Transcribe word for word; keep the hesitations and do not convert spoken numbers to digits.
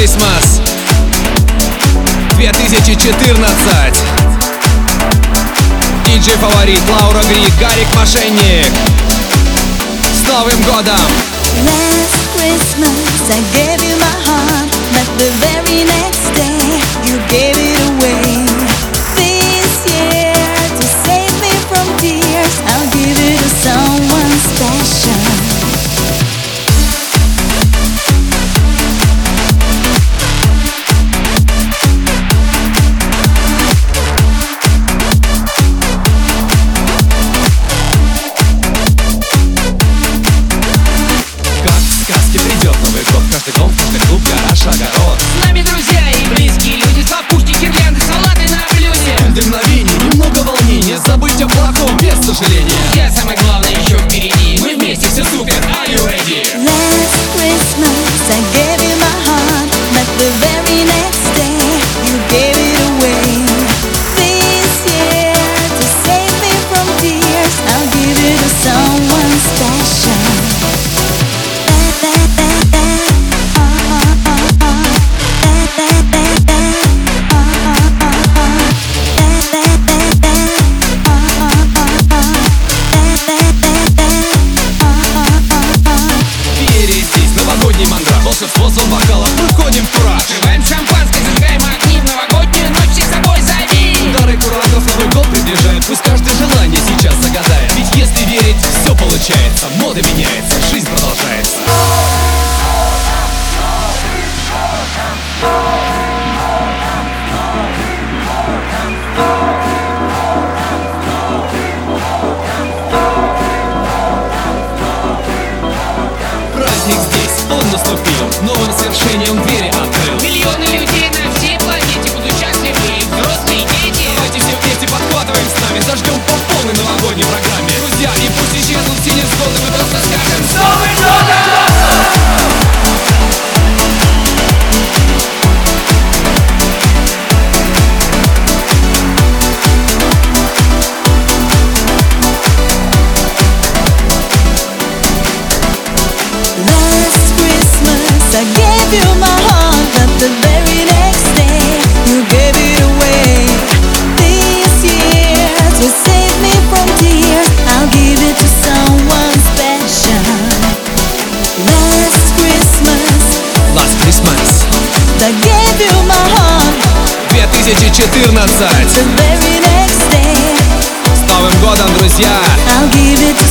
Christmas две тысячи четырнадцать. Диджей фаворит Лаура Грик, Гарик Мошенник. С Новым годом! Last Christmas I gave you my heart, but the very next day you gave it away. This year, to save me from tears, I'll give it to someone special. Каждый дом, каждый клуб, гараж, огород. С нами друзья и близкие люди, хлопушки, гирлянды, салаты на блюде. Каждое мгновение, немного волнения, забыть о плохом без сожаления. Я самое главное еще впереди. Мы вместе, все супер, are you ready? Last Christmas I gave you my heart, but the very next day you gave it away. This year, to save me from tears, I'll give it to someone special. Волшебство за бокалом, выходим в кураж. Открываем шампанское, зажигаем огни, в новогоднюю ночь всех с собой зови. Дары курантов Новый год приближает, пусть каждое желание сейчас загадает. Ведь если верить, все получается. Мода меняется, жизнь продолжается. Праздник здесь, он наступил, новым свершением двери открыл. Миллионы людей на всей планете будут счастливы, и взрослые, и дети. Давайте все вместе подхватываем с нами, зажгем по полной новогодней программе. Друзья, и пусть исчезнут все невзгоды, мы просто скажем с Новым годом! I gave you my heart, but the very next day you gave it away. This year, to save me from tears, I'll give it to someone special. Last Christmas, Last Christmas I gave you my heart, две тысячи четырнадцать. the very next day С Новым годом, друзья! I'll give it to